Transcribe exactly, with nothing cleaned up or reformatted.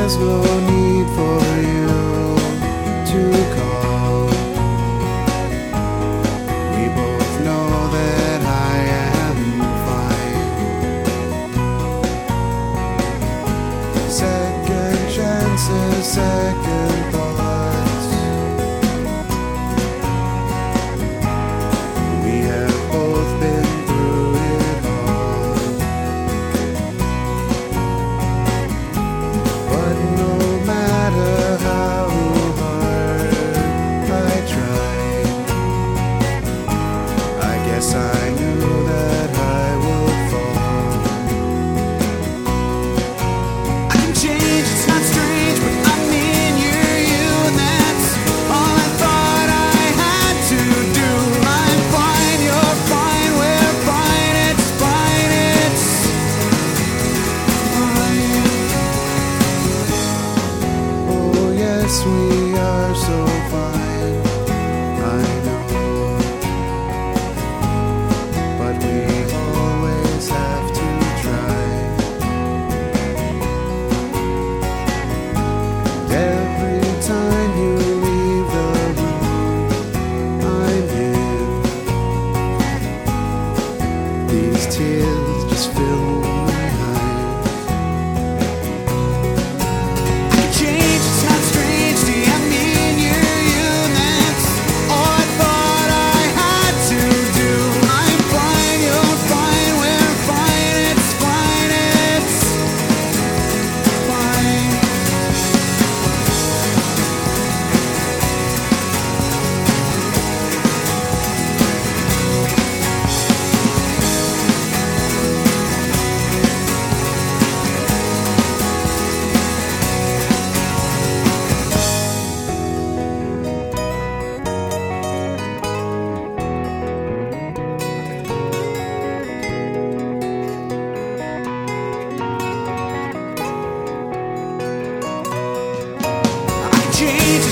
there's no need for you to call. We both know that I am fine. Second chances, second thoughts. We have both been through it all. But no matter how hard I tried, I guess I knew that I would fall. I can change, it's not strange, but I mean you're you, and that's all I thought I had to do. I'm fine, you're fine, we're fine, it's fine, it's fine. Oh yes, we are so fine, I know. But we always have to try. Every time you leave the room I'm in, these tears just fill my eyes. I can change, it's not strange, see, I mean you're you, and that's all I thought I had to do. I'm fine, you're fine, we're fine, it's fine, it's fine. I can change,